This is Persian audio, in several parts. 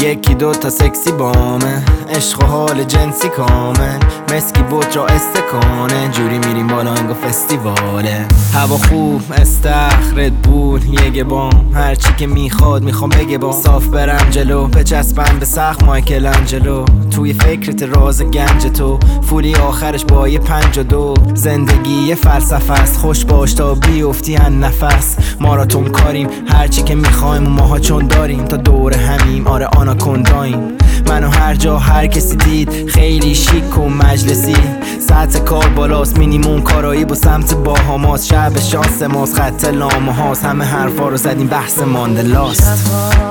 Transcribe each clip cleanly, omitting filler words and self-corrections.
یکی دو تا سکسی بامه، عشق و حال جنسی کامل، مسکی بود را استکانه، جوری میریم بالا انگا فستیواله. هوا خوب استخرت بود یه بام، هرچی که میخوام بگه بام. صاف برم جلو بچسبم به سقف مایکل انجلو، توی فکرت راز گنج تو، فولی آخرش با یه 5 و 2. زندگی یه فلسفه است، خوش باش تا بیفتی ان نفس. ماراتون کاریم هرچی که میخوایم و ماها چون داریم، تا دور همیم آره آناکونداییم. منو هر جا هر کسی دید خیلی شیک و مجلسی، سطح کار بالاست، مینیموم کارایی با سمت باهاماست. شب شانس ماست، خط لامه هاست، همه حرفا رو زدیم بحث ماندلاست.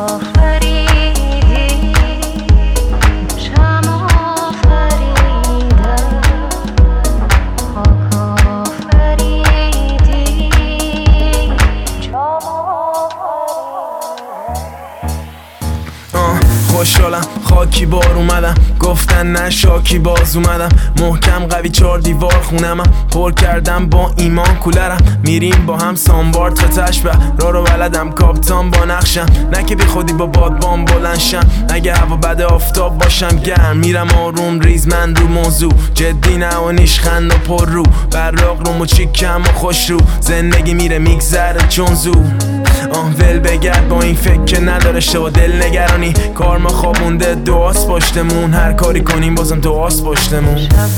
خوشحالم خاکی بار اومدم، گفتن نه شاکی باز اومدم. محکم قوی 4 دیوار خونمم، پر کردم با ایمان کولرم. میریم با هم سانبار تا تشبه، راه رو بلدم کاپتان با نقشم. نه که بی خودی با بادبان بلنشم، اگه هوا بد آفتاب باشم گرم. میرم آروم ریزمند رو موضوع، جدی نه و نیشخند و پر رو. براق روم و چیکم و خوش رو، زندگی میره میگذره چون زو. ول بگرد با این فکر که نداره شو دل نگرانی. کار ما خوابونده دعاست پشتمون، هر کاری کنیم بازم دعاست پشتمون.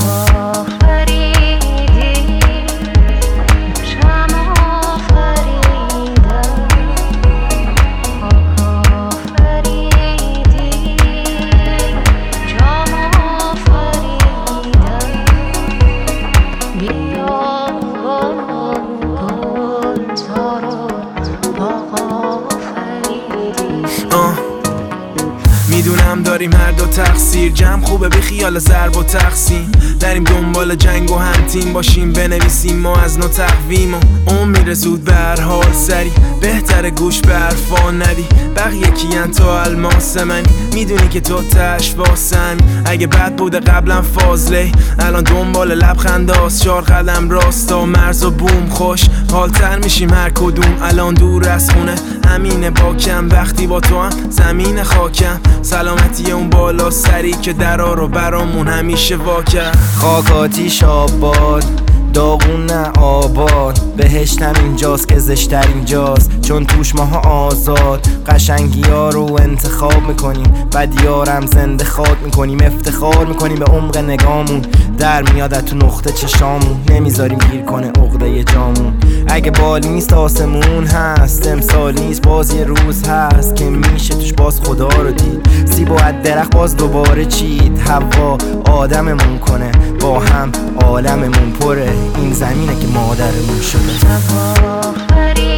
میدونم داریم هر دو تقصیر، جمع خوبه بی خیال ضرب و تقسیم. داریم دنبال جنگ و هم تیم باشیم، بنویسیم ما از نو تقویم. و اون میره زود به هر حال سری، بهتره گوش به حرفا ندی. بقیه کیان تو الماس منی، میدونی که تو تش واسمی. اگه بد بوده قبلا فاضله، الان دنبال لبخنداست. 4 قدم راستا مرز و بوم، خوش حالتر میشیم هر کدوم. الان دور از خونه امینه باکم، وقتی با تو هم زمین خاکم. سلامتی اون بالا سری که درا رو برامون همیشه واکر. خاک آتیش آباد داغون نه آباد، بهشتم اینجاست که زشتر اینجاست، چون توش ماها آزاد. قشنگی ها رو انتخاب میکنیم، بدیارم زنده خواد میکنیم. افتخار میکنیم به عمق نگامون، در میاد تو نقطه چشامون. نمیذاریم گیر کنه عقده جامون. اگه بال نیست آسمون هست، امسال نیست باز یه روز هست که میشه توش باز خدا رو دید. سیب و درخت باز دوباره چید، هوا آدممون کنه، با هم عالممون پره. این زمینه که مادرمون شده.